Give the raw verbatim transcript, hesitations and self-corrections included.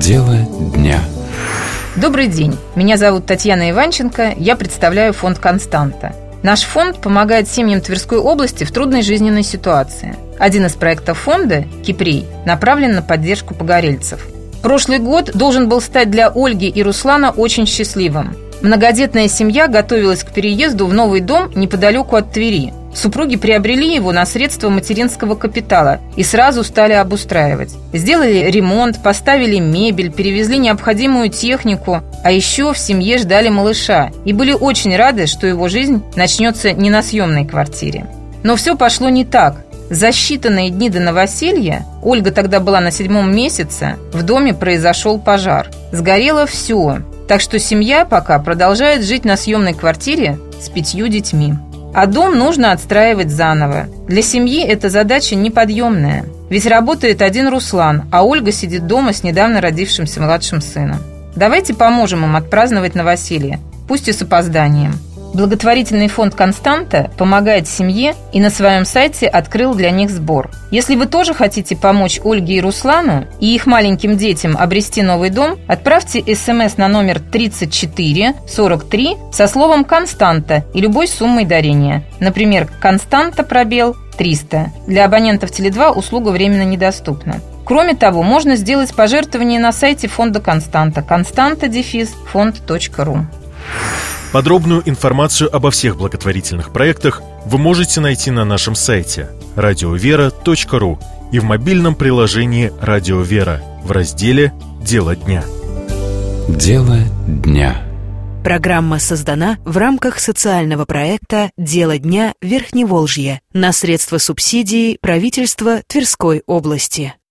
Дело дня. Добрый день, меня зовут Татьяна Иванченко, я представляю фонд «Константа». Наш фонд помогает семьям Тверской области в трудной жизненной ситуации. Один из проектов фонда, «Кипрей», направлен на поддержку погорельцев. Прошлый год должен был стать для Ольги и Руслана очень счастливым. Многодетная семья готовилась к переезду в новый дом неподалеку от Твери. Супруги приобрели его на средства материнского капитала и сразу стали обустраивать. Сделали ремонт, поставили мебель, перевезли необходимую технику, а еще в семье ждали малыша и были очень рады, что его жизнь начнется не на съемной квартире. Но все пошло не так. За считанные дни до новоселья, Ольга тогда была на седьмом месяце, в доме произошел пожар. Сгорело все, так что семья пока продолжает жить на съемной квартире с пятью детьми. А дом нужно отстраивать заново. Для семьи эта задача неподъемная. Ведь работает один Руслан, а Ольга сидит дома с недавно родившимся младшим сыном. Давайте поможем им отпраздновать новоселье, пусть и с опозданием. Благотворительный фонд «Константа» помогает семье и на своем сайте открыл для них сбор. Если вы тоже хотите помочь Ольге и Руслану и их маленьким детям обрести новый дом, отправьте смс на номер тридцать четыре сорок три со словом «Константа» и любой суммой дарения. Например, «Константа» пробел триста. Для абонентов Теле два услуга временно недоступна. Кроме того, можно сделать пожертвование на сайте фонда «Константа» константа дефис фонд точка ру. Подробную информацию обо всех благотворительных проектах вы можете найти на нашем сайте радиовера точка ру и в мобильном приложении «Радио Вера» в разделе «Дело дня». Дело дня. Программа создана в рамках социального проекта «Дело дня Верхневолжье» на средства субсидий правительства Тверской области.